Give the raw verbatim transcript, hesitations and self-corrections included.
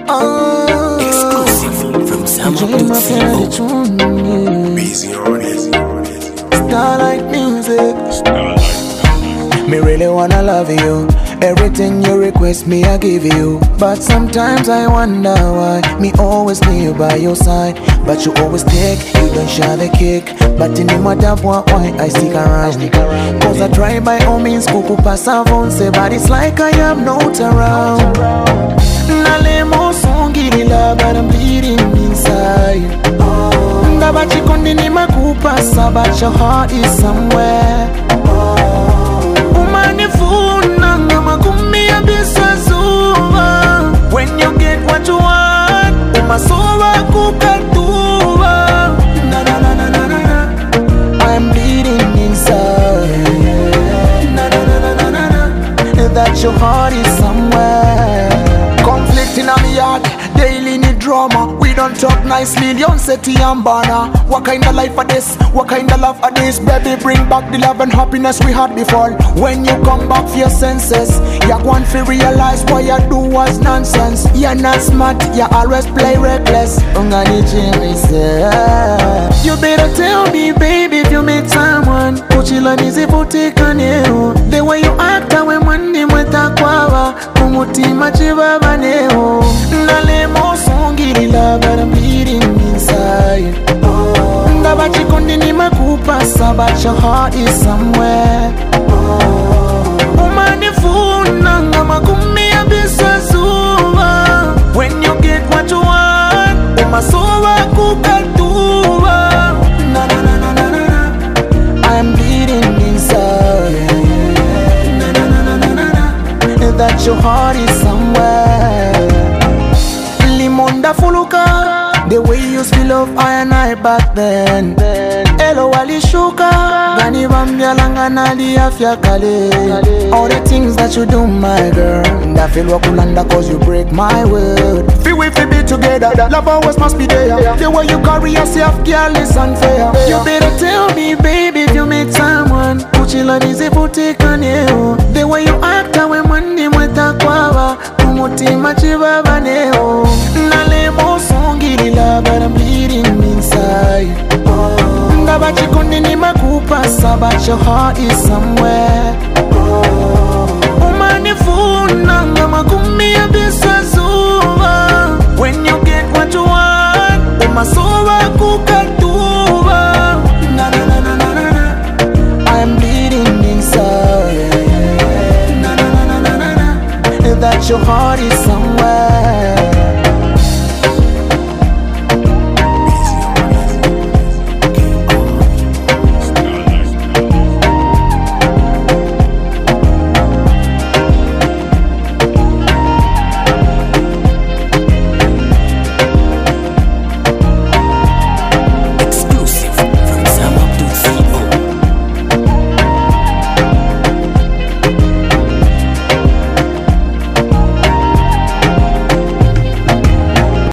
Oh, exclusive from Sama.co. Busy on it. Starlight music. Me really wanna love you. Everything you request me, I give you. But sometimes I wonder why me always kneel by your side. But you always take, you don't share the cake. But in the matter why I stick around. Cause I try by all means, kuku pass avance. But it's like I am not around. Nalemo songi love, but I'm bleeding inside. Ndabachi kondini makupasa, but your heart is somewhere. When you get what you want, umasowa kukatuwa. Na na na na na na. I'm bleeding inside. Na na na na na na na. That your heart is somewhere. Conflict in a me heart, daily need drama. We don't talk nicely, Leon Seti and Bana. What kind of life are this? What kind of love are this? Baby, bring back the love and happiness we had before. When you come back for your senses, you're going to realize what you do was nonsense. You're not smart, you always play reckless. You better tell me, baby, if you meet someone the way you act, when money mwetakwawa kumutima chibaba neo. Nalemo songi love, but I'm bleeding inside. Ndabachi kondini makupasa, but your heart is somewhere. Umanifuna ngama kumia bisazuwa. When you get what you want, umasowa kukatuwa. Na na na na na na. I'm bleeding inside. Na na na na na na. That your heart is somewhere. Limonda fuluka, the way you used to love I and I back then. Hello alishuka, gani bambia langa nadi afya kale. All the things that you do, my girl, I feel wakulanda cause you break my word. Feel we feel be together, love always must be there. The way you carry yourself, girl, is unfair. You better tell me, baby, if you meet someone uchila nizifutika neo. The way you act, when money mwetakwawa kumutima chibaba neo. Nalemo songi love, but I'm bleeding inside. Ndabachi kondini makupasa, but your heart is somewhere. Umanifuna ngama kumia bisazuwa. When you get what you want, umasowa kukatuwa. Na na na na na na na. I'm bleeding inside. Na na na na na na na. That your heart is